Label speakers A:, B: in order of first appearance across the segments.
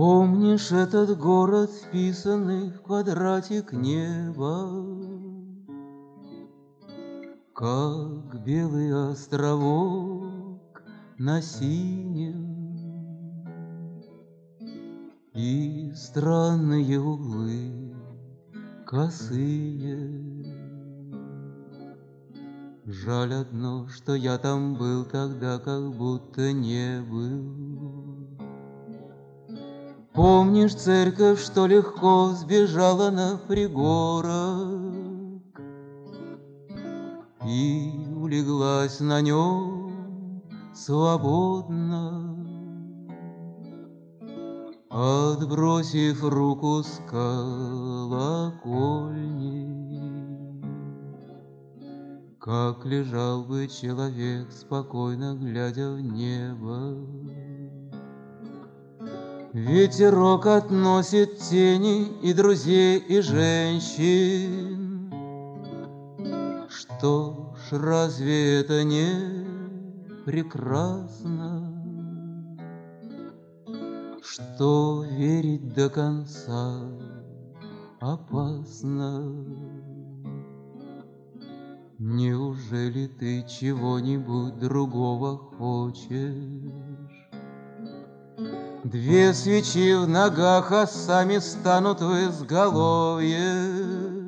A: Помнишь этот город, вписанный в квадратик неба, как белый островок на синем, и странные углы косые? Жаль одно, что я там был тогда, как будто не был. Помнишь церковь, что легко сбежала на пригорок и улеглась на нем свободно, отбросив руку с колокольни? Как лежал бы человек, спокойно глядя в небо. Ветерок относит тени и друзей, и женщин. Что ж, разве это не прекрасно, что верить до конца опасно? Неужели ты чего-нибудь другого хочешь? Две свечи в ногах, а сами станут в изголовье.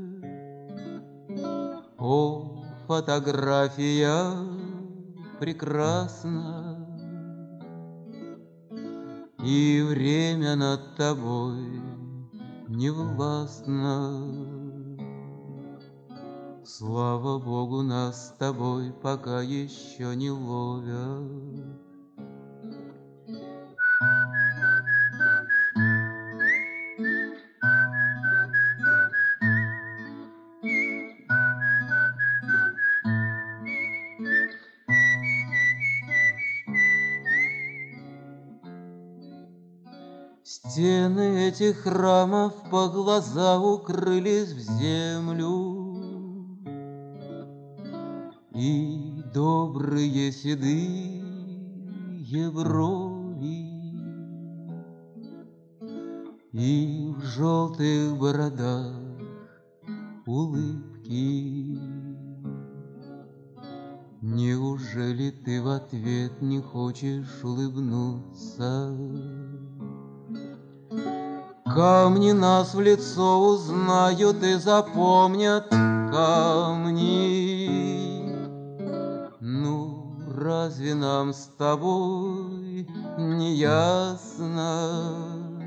A: О, фотография прекрасна, и время над тобой не властно. Слава Богу, нас с тобой пока еще не ловят. Стены этих храмов по глаза укрылись в землю, и добрые седые брови, и в желтых бородах улыбки. Неужели ты в ответ не хочешь улыбнуться? Камни нас в лицо узнают и запомнят камни. Ну, разве нам с тобой не ясно,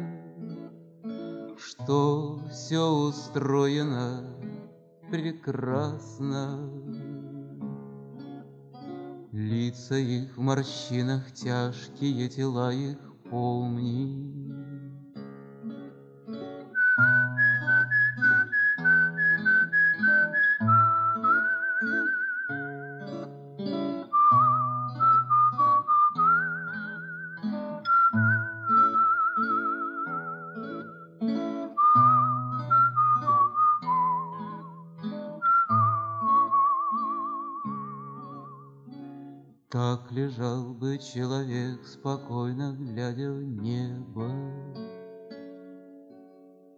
A: что все устроено прекрасно? Лица их в морщинах тяжкие, тела их помни. Так лежал бы человек, спокойно глядя в небо.